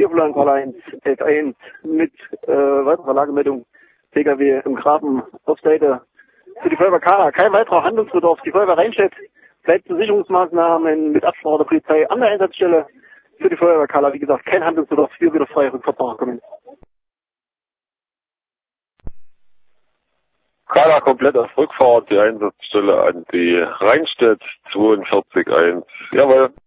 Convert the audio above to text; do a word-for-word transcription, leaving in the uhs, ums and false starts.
Vierflaggenzahl eins, elf eins mit äh, weiterer Lagemeldung P K W im Graben auf Seite für die Feuerwehr Kala. Kein weiterer Handlungsbedarf. Die Feuerwehr Rheinstedt bleibt zu Sicherungsmaßnahmen mit Absprache der Polizei an der Einsatzstelle. Für die Feuerwehr Kala, wie gesagt, kein Handlungsbedarf. Wir wieder freie Rückfahrt kommen. Kala komplett auf Rückfahrt, die Einsatzstelle an die Rheinstedt zweiundvierzig eins. Jawohl.